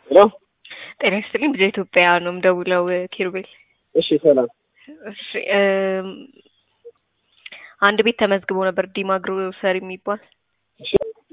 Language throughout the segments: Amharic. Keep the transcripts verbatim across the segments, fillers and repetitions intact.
ሄሎ ጤና ይስጥልኝ። ብዙ ኢትዮጵያ ነው የምደውለው ኪሩቤል። እሺ ሰላም። እሺ አንድ ቤት ተመዝግቦ ነበር ዲማ ግሮሰሪ የሚባል እሺ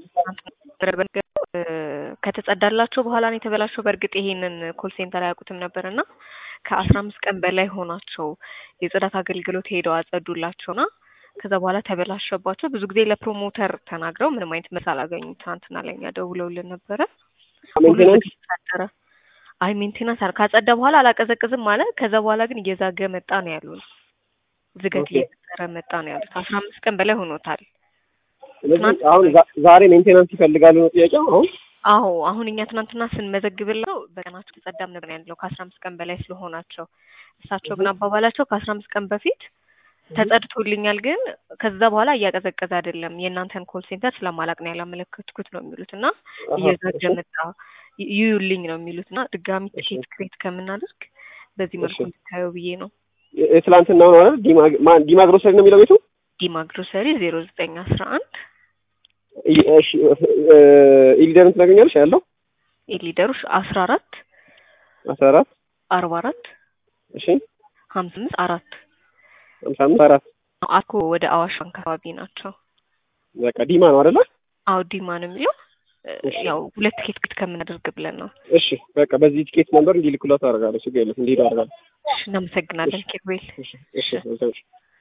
ከተጸዳላቸው በኋላ ነው የተበላሸው። በእርግጥ ይሄንን ኮል ሴንተር አያውቁትም ነበርና ከአስራ አምስት ቀን በላይ ሆናቸው የጽዳት አገልግሎት ሄደው አጸዱላቸውና ከዛ በኋላ ተበላሸባቸው። ብዙ ጊዜ ለፕሮሞተር ተናግረው ምንም አይነት መልስ አላገኙም። ትናንትና ለኛ ደውለውልን ነበረ። ሜንቴናንስ ተሳደረ አይ ሜንቴናንስ አር ካጸዳ በኋላ አላቀዘቅዝም ማለት ከዛ በኋላ ግን እየዛገ መጣ ነው ያሉን። ዝገት እየተሰራ መጣ ነው ያሉት። አስራ አምስት ቀን በላይ ሆኖታል። ስለዚህ አሁን ዛሬ ሜንቴናንስ ይፈልጋሉ ነው ጥያቄው? አሁን አዎ አሁን እኛ ትናንትና ስንመዘግብለው በቀናቸው ተጸዳም ነበር ያለው ከአስራ አምስት ቀን በላይ ስለሆናቸው። እሳቸው ግን አባባላቸው ከአስራ አምስት ቀን በፊት ተጸድቶልኛል ግን ከዛ በኋላ እያቀዘቀዘ አይደለም የእናንተን ኮል ሴንተር ስለማላቅ ነው ያላመለከትኩት ነው የሚሉትና እየዛገ መጣ ይዩልኝ ነው የሚሉትና ድጋሚ ቲኬት ክሬት ከምናደርግ በዚህ መልኩ እንድታየው ብዬ ነው። የትላንትናው ነው አይደል? ዲማ ማን ዲማ ግሮሰሪ ነው የሚለው ቤቱ? ዲማ ግሮሰሪ ዜሮ ዘጠኝ አስራ አንድ እሺ ኢሊደርን ትነግኛለሽ ያለው? ኢሊደሩሽ አስራ አራት አስራ አራት አርባ አራት እሺ ሀምሳ አምስት አራት ሀምሳ አምስት አራት አኮ ወደ አዋሽ አካባቢ ናቸው። በቃ ዲማ ነው አይደል? አዎ ዲማ ነው የሚለው። ያው ሁለት ቲኬት ክት ከምናደርግ ብለን ነው። እሺ በቃ በዚህ ቲኬት ነበር እንዲልኩላት አደርጋለሁ። ችግር የለም እንዲሄዱ አደርጋለሁ። እሺ እናመሰግናለን ኪሩቤል። እሺ እሺ